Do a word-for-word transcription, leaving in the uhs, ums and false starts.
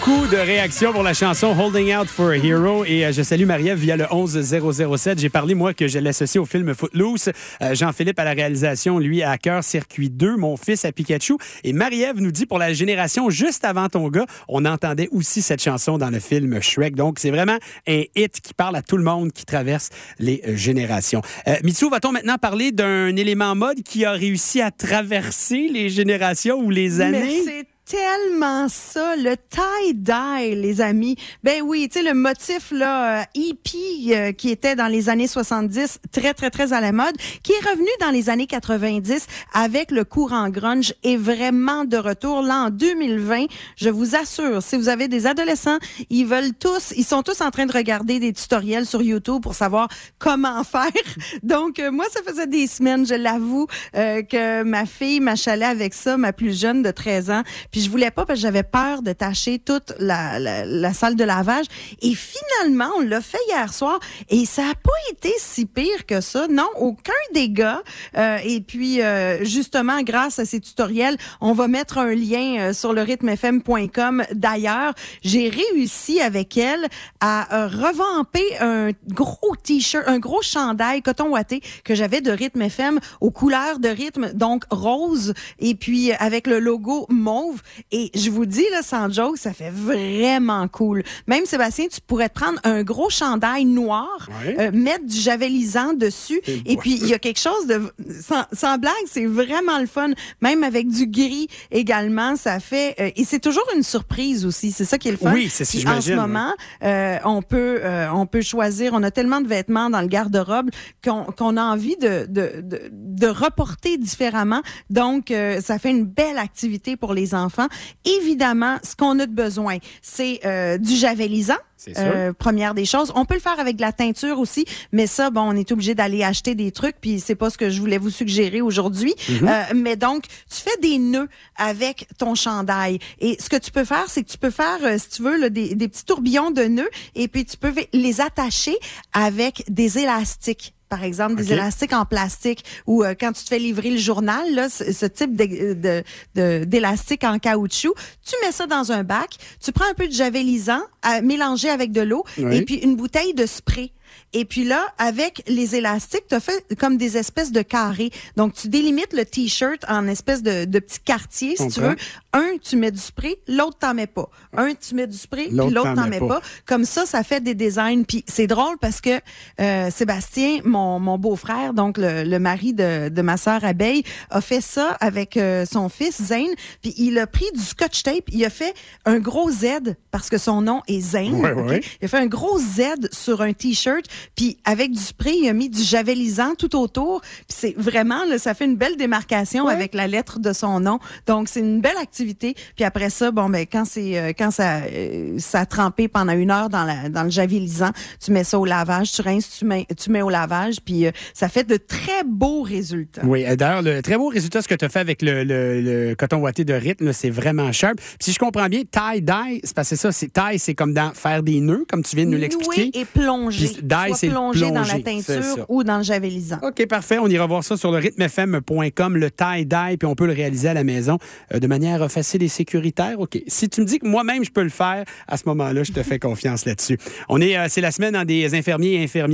Beaucoup de réactions pour la chanson Holding Out for a Hero et euh, je salue Marie-Ève via le onze zéro zéro sept. J'ai parlé, moi, que je l'associais au film Footloose. Euh, Jean-Philippe à la réalisation, lui, à Cœur Circuit deux, mon fils à Pikachu. Et Marie-Ève nous dit, pour la génération juste avant ton gars, on entendait aussi cette chanson dans le film Shrek. Donc, c'est vraiment un hit qui parle à tout le monde, qui traverse les euh, générations. Euh, Mitsou, va-t-on maintenant parler d'un élément mode qui a réussi à traverser les générations ou les années? Mais c'est tellement ça, le tie-dye, les amis. Ben oui, tu sais, le motif là, euh, hippie euh, qui était dans les années soixante-dix, très, très, très à la mode, qui est revenu dans les années quatre-vingt-dix avec le courant grunge, est vraiment de retour. Là, en deux mille vingt, je vous assure, si vous avez des adolescents, ils veulent tous, ils sont tous en train de regarder des tutoriels sur YouTube pour savoir comment faire. Donc, euh, moi, ça faisait des semaines, je l'avoue, euh, que ma fille m'achalait avec ça, ma plus jeune de treize ans. Puis je voulais pas parce que j'avais peur de tacher toute la, la, la salle de lavage. Et finalement, on l'a fait hier soir et ça a pas été si pire que ça. Non, aucun dégât. Euh, et puis, euh, justement, grâce à ces tutoriels, on va mettre un lien euh, sur le rythme f m point com. D'ailleurs, j'ai réussi avec elle à euh, revamper un gros t-shirt, un gros chandail coton ouaté que j'avais de Rythme F M aux couleurs de rythme, donc rose, et puis avec le logo mauve. Et je vous dis, là, sans joke, ça fait vraiment cool. Même, Sébastien, tu pourrais te prendre un gros chandail noir, ouais. euh, mettre du javelisant dessus, et, et puis il y a quelque chose de... Sans, sans blague, c'est vraiment le fun. Même avec du gris également, ça fait... Euh, et c'est toujours une surprise aussi, c'est ça qui est le fun. Oui, c'est si j'imagine. En ce moment, ouais. euh, on peut euh, on peut choisir, on a tellement de vêtements dans le garde-robe qu'on, qu'on a envie de, de, de, de reporter différemment. Donc, euh, ça fait une belle activité pour les enfants. Évidemment, ce qu'on a de besoin, c'est euh, du javelisant. C'est sûr. Euh, première des choses. On peut le faire avec de la teinture aussi, mais ça, bon, on est obligé d'aller acheter des trucs, puis c'est pas ce que je voulais vous suggérer aujourd'hui. Mm-hmm. Euh, mais donc, tu fais des nœuds avec ton chandail. Et ce que tu peux faire, c'est que tu peux faire, euh, si tu veux, là, des, des petits tourbillons de nœuds, et puis tu peux les attacher avec des élastiques. Par exemple, des okay. élastiques en plastique ou euh, quand tu te fais livrer le journal, là, ce, ce type de, de, de, d'élastique en caoutchouc, tu mets ça dans un bac, tu prends un peu de javelisant à mélanger avec de l'eau oui. et puis une bouteille de spray. Et puis là, avec les élastiques, tu as fait comme des espèces de carrés. Donc, tu délimites le T-shirt en espèces de, de petits quartiers, si okay. tu veux. Un, tu mets du spray, l'autre, t'en mets pas. Un, tu mets du spray, l'autre, puis l'autre, t'en, t'en mets pas. pas. Comme ça, ça fait des designs. Puis c'est drôle parce que euh, Sébastien, mon, mon beau-frère, donc le, le mari de, de ma sœur Abeille, a fait ça avec euh, son fils, Zane. Puis il a pris du scotch tape. Il a fait un gros Z parce que son nom est Zane. Ouais, okay? ouais. Il a fait un gros Z sur un T-shirt. Puis avec du spray, il a mis du javelisant tout autour. Puis c'est vraiment, là, ça fait une belle démarcation ouais. avec la lettre de son nom. Donc, c'est une belle activité. Puis après ça, bon, ben quand c'est euh, quand ça, euh, ça a trempé pendant une heure dans, la, dans le javelisant, tu mets ça au lavage, tu rinces, tu mets, tu mets au lavage. Puis euh, ça fait de très beaux résultats. Oui, d'ailleurs, le très beau résultat, ce que tu as fait avec le, le, le coton ouaté de rythme, là, c'est vraiment sharp. Puis si je comprends bien, tie-dye, c'est parce que ça, c'est tie, c'est comme dans faire des nœuds, comme tu viens de nous l'expliquer. Oui, et plonger. Puis dye, c'est plonger, plonger dans la teinture ou dans le javelisant. OK, parfait. On ira voir ça sur le rythme f m point com, le tie-dye, puis on peut le réaliser à la maison euh, de manière facile et sécuritaire. OK. Si tu me dis que moi-même, je peux le faire, à ce moment-là, je te fais confiance là-dessus. On est, euh, c'est la semaine dans des infirmiers et infirmières.